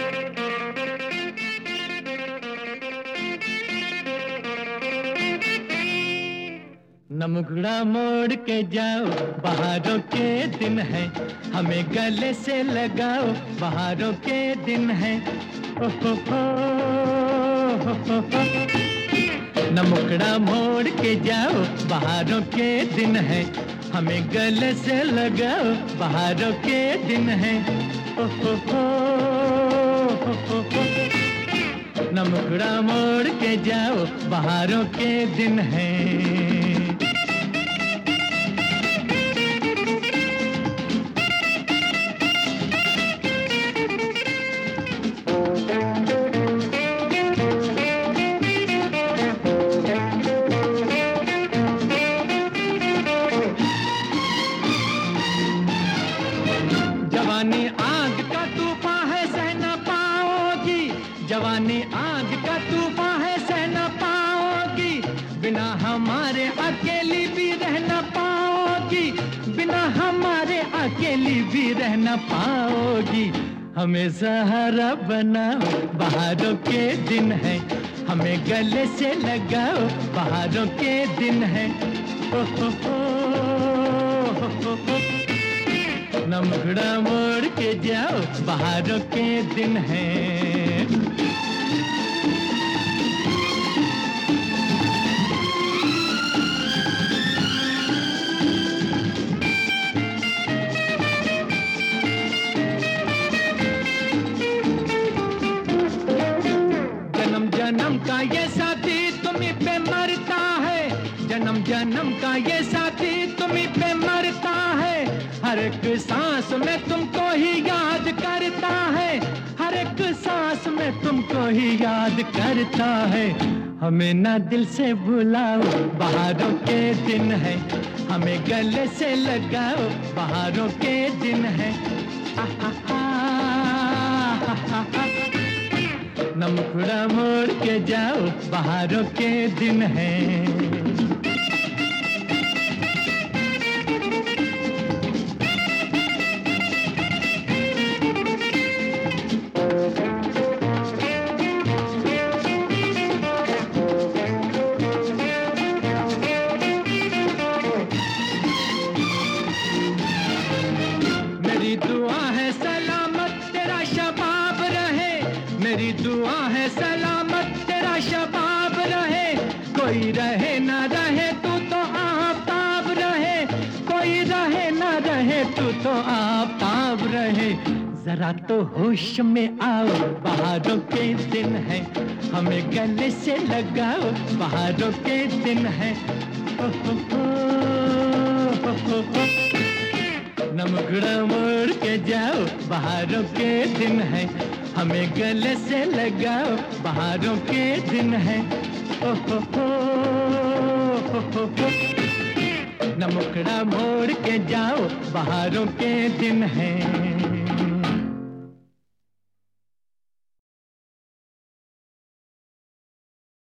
मुखड़ा मोड़ के जाओ, बहारों के दिन है, हमें गले से लगाओ, बहारों के दिन है। ओ हो हो, हो, हो, हो। न मुखड़ा मोड़ के जाओ, बहारों के दिन है, हमें गले से लगाओ, बहारों के दिन है। ओ हो हो, हो, हो, हो। न मुखड़ा मोड़ के जाओ, बहारों के दिन है। जवानी आग का तूफान है, सह न पाओगी, जवानी आग का तूफान है, सह न पाओगी, बिना हमारे अकेली भी रह न पाओगी, बिना हमारे अकेली भी रह न पाओगी। हमें सहारा बनाओ, बहारों के दिन है, हमें गले से लगाओ, बहारों के दिन है। ओ हो हो, हो, हो, हो। न मुखड़ा मोड़ के जाओ, बहारों के दिन है। जन्म जन्म का ये साथी तुम्हीं पे मरता है, जन्म जन्म का ये साथी तुम्हीं पे मरता है, हर एक सांस में तुमको ही याद करता है, हर एक सांस में तुमको ही याद करता है। हमें ना दिल से भुलाओ, बहारों के दिन है, हमें गले से लगाओ, बहारों के दिन है। न मुखड़ा मोड़ के जाओ, बहारों के दिन है। मेरी दुआ है सलामत तेरा शबाब रहे, मेरी दुआ है सलामत तेरा शबाब रहे, कोई रहे ना रहे तू तो आफताब रहे, कोई रहे ना रहे तू तो आफताब रहे। जरा तो होश में आओ, बहारों के दिन है, हमें गले से लगाओ, बहारों के दिन है। ओ हो हो, हो, हो, हो। न मुखड़ा मोड़ के जाओ, बहारों के दिन है, हमें गले से लगाओ, बहारों के दिन है। ओ हो हो, हो, हो, हो। न मुखड़ा मोड़ के जाओ, बहारों के दिन है।